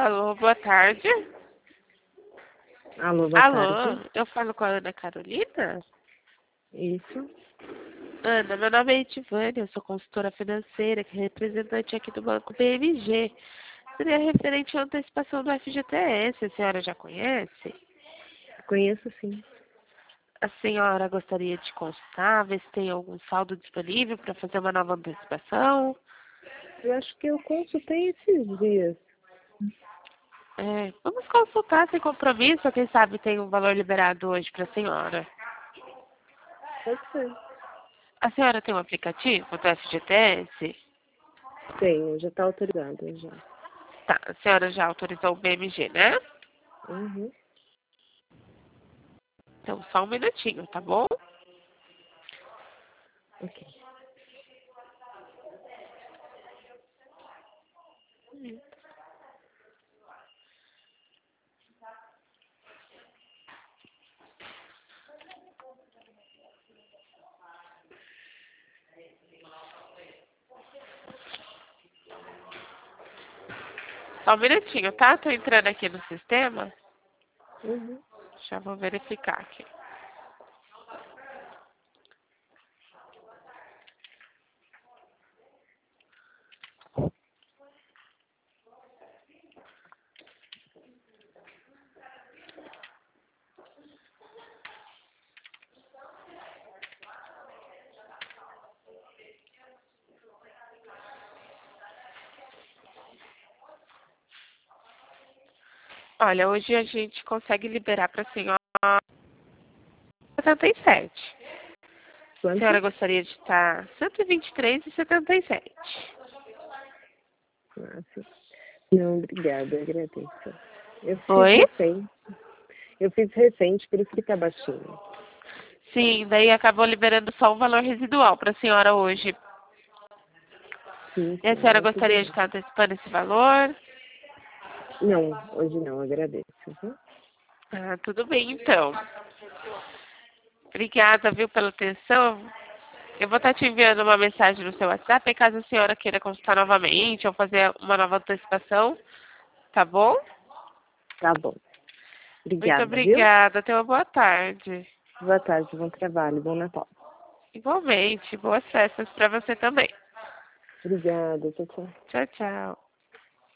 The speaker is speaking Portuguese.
Alô, boa tarde. Alô, boa Alô, tarde. eu falo com a Ana Carolina? Isso. Ana, meu nome é Edivânia, eu sou consultora financeira, que é representante aqui do Banco BMG. Seria referente à antecipação do FGTS, a senhora já conhece? Conheço sim. A senhora gostaria de consultar, ver se tem algum saldo disponível para fazer uma nova antecipação? Eu acho que eu consultei esses dias. Vamos consultar sem compromisso, quem sabe tem um valor liberado hoje para a senhora. Pode ser. A senhora tem um aplicativo do FGTS? Tenho, já está autorizado já. Tá, a senhora já autorizou o BMG, né? Uhum. Então, só um minutinho, tá bom? Ok. Só um minutinho, tá? Tô entrando aqui no sistema. Uhum. Já vou verificar aqui. Olha, hoje a gente consegue liberar para a senhora 77. A Quanto? senhora gostaria de estar 123,77. Nossa. Não, obrigada, agradeço. Eu fiz Oi? recente. Eu fiz recente, por isso que tá baixinho. Sim, daí acabou liberando só um valor residual para a senhora hoje. Sim, E a sim, senhora não, tudo gostaria de bem. estar antecipando esse valor? Não, hoje não, agradeço. Viu? Ah, tudo bem, então. Obrigada, viu, pela atenção. Eu vou estar te enviando uma mensagem no seu WhatsApp, e caso a senhora queira consultar novamente ou fazer uma nova antecipação, tá bom? Tá bom. Muito Obrigada, viu? obrigada. Tenha uma boa tarde. Boa tarde, bom trabalho, bom Natal. Igualmente. Boas festas para você também. Obrigada, tchau, tchau. Tchau, tchau.